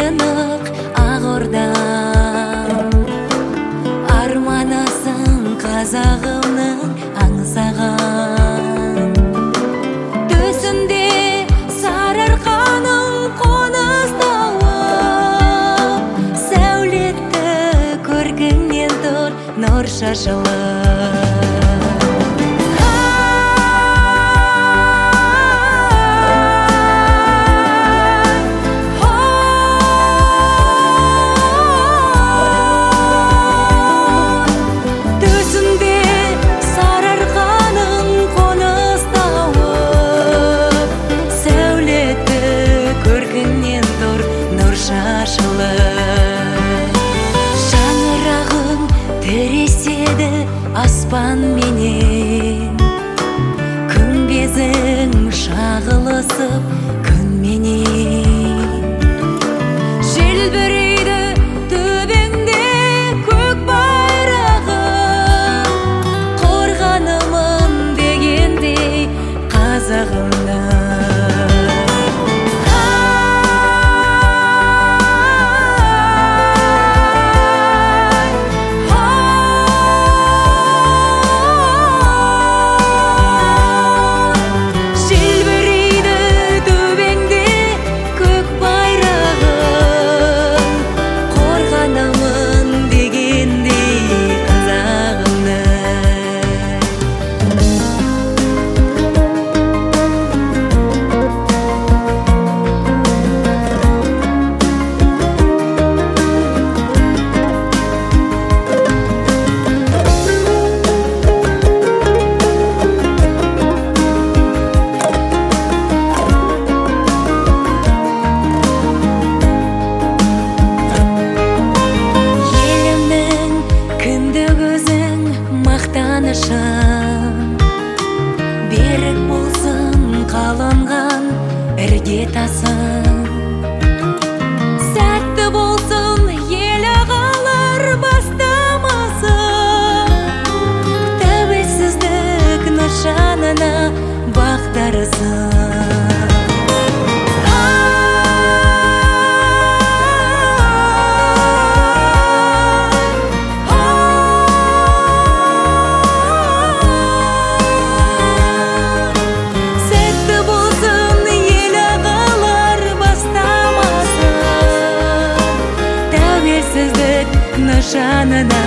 сыйынық Ақордам. Арманасың қазағымның аңсаған. Төсінде сарыарқаның қоныс тауып, сәулетті көркіңнен тұр нұр шашылып. Шаңырағың тіреседі аспан менен, күмбезің шағылысып күн менен. Желбірейді төбеңде көк байрағым, қорғанымын дегендей қазағымнан. Берік болсын қаланған іргетасың. Сәтті болсын елі қалар бастамасы, тәуелсіздік нышанына бақтарысың. Нышанына